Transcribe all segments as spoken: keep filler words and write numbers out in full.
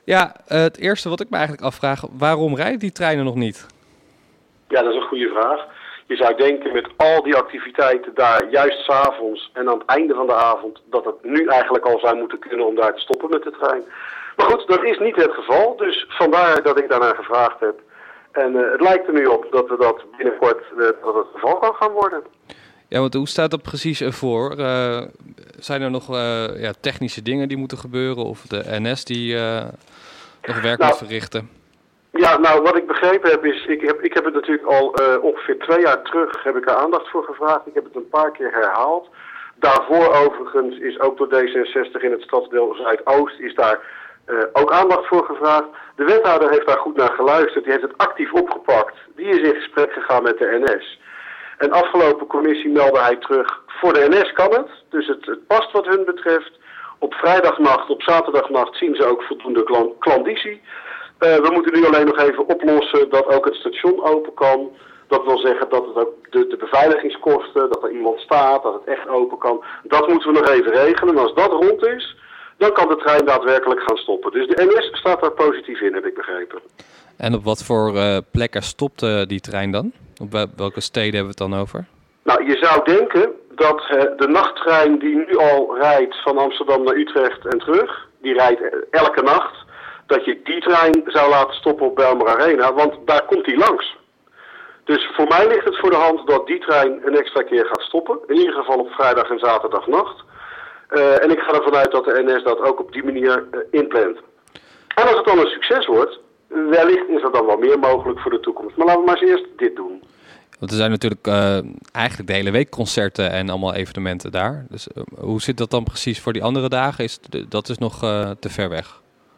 Ja, uh, het eerste wat ik me eigenlijk afvraag, waarom rijden die treinen nog niet? Ja, dat is een goede vraag. Je zou denken met al die activiteiten daar, juist 's avonds en aan het einde van de avond, dat het nu eigenlijk al zou moeten kunnen om daar te stoppen met de trein. Maar goed, dat is niet het geval, dus vandaar dat ik daarnaar gevraagd heb. En uh, het lijkt er nu op dat we dat binnenkort uh, dat het geval kan gaan worden. Ja, want hoe staat dat precies ervoor? Uh, zijn er nog uh, ja, technische dingen die moeten gebeuren of de N S die uh, nog werk nou, moet verrichten? Ja, nou wat ik begrepen heb is, ik heb, ik heb het natuurlijk al uh, ongeveer twee jaar terug heb ik er aandacht voor gevraagd. Ik heb het een paar keer herhaald. Daarvoor overigens is ook door D zesenzestig in het stadsdeel Zuidoost is daar uh, ook aandacht voor gevraagd. De wethouder heeft daar goed naar geluisterd, die heeft het actief opgepakt. Die is in gesprek gegaan met de N S. En afgelopen commissie meldde hij terug, voor de N S kan het, dus het, het past wat hun betreft. Op vrijdagnacht, op zaterdagnacht zien ze ook voldoende klan- klandizie. Uh, we moeten nu alleen nog even oplossen dat ook het station open kan. Dat wil zeggen dat het ook de, de beveiligingskosten, dat er iemand staat, dat het echt open kan. Dat moeten we nog even regelen. En als dat rond is, dan kan de trein daadwerkelijk gaan stoppen. Dus de N S staat daar positief in, heb ik begrepen. En op wat voor uh, plekken stopt uh, die trein dan? Op welke steden hebben we het dan over? Nou, je zou denken dat uh, de nachttrein die nu al rijdt van Amsterdam naar Utrecht en terug, die rijdt elke nacht, dat je die trein zou laten stoppen op Bijlmer Arena, want daar komt hij langs. Dus voor mij ligt het voor de hand dat die trein een extra keer gaat stoppen, in ieder geval op vrijdag en zaterdagnacht. Uh, en ik ga ervan uit dat de N S dat ook op die manier uh, inplant. En als het dan een succes wordt, wellicht is er dan wel meer mogelijk voor de toekomst. Maar laten we maar eens eerst dit doen. Want er zijn natuurlijk uh, eigenlijk de hele week concerten en allemaal evenementen daar. Dus uh, hoe zit dat dan precies voor die andere dagen? Is het, dat is nog uh, te ver weg.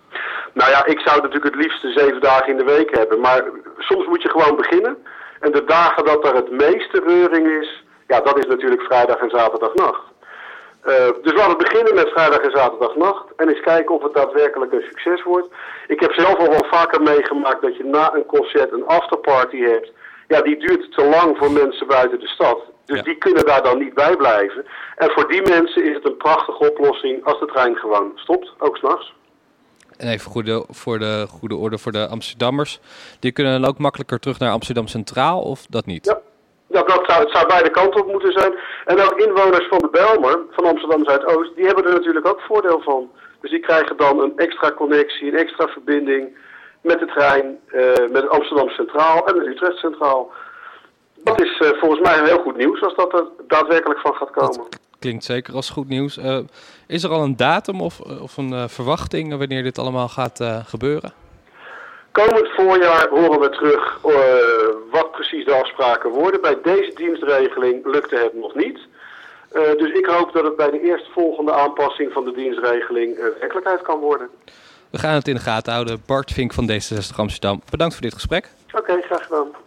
Nou ja, ik zou natuurlijk het liefst zeven dagen in de week hebben. Maar soms moet je gewoon beginnen. En de dagen dat er het meeste reuring is, ja, dat is natuurlijk vrijdag en zaterdagnacht. Uh, dus laten we beginnen met vrijdag en zaterdagnacht. En eens kijken of het daadwerkelijk een succes wordt. Ik heb zelf al wel vaker meegemaakt dat je na een concert een afterparty hebt. Ja, die duurt te lang voor mensen buiten de stad. Dus ja. Die kunnen daar dan niet bij blijven. En voor die mensen is het een prachtige oplossing als de trein gewoon stopt, ook 's nachts. En even voor de, voor de goede orde voor de Amsterdammers. Die kunnen dan ook makkelijker terug naar Amsterdam Centraal of dat niet? Ja, ja dat zou, het zou beide kanten op moeten zijn. En ook inwoners van de Bijlmer, van Amsterdam Zuidoost, die hebben er natuurlijk ook voordeel van. Dus die krijgen dan een extra connectie, een extra verbinding met de trein, uh, met Amsterdam Centraal en met Utrecht Centraal. Dat is uh, volgens mij heel goed nieuws als dat er daadwerkelijk van gaat komen. Dat klinkt zeker als goed nieuws. Uh, is er al een datum of, of een uh, verwachting wanneer dit allemaal gaat uh, gebeuren? Komend voorjaar horen we terug uh, wat precies de afspraken worden. Bij deze dienstregeling lukte het nog niet. Uh, dus ik hoop dat het bij de eerstvolgende aanpassing van de dienstregeling uh, werkelijkheid kan worden. We gaan het in de gaten houden. Bart Vink van D zesenzestig Amsterdam, bedankt voor dit gesprek. Oké, okay, graag gedaan.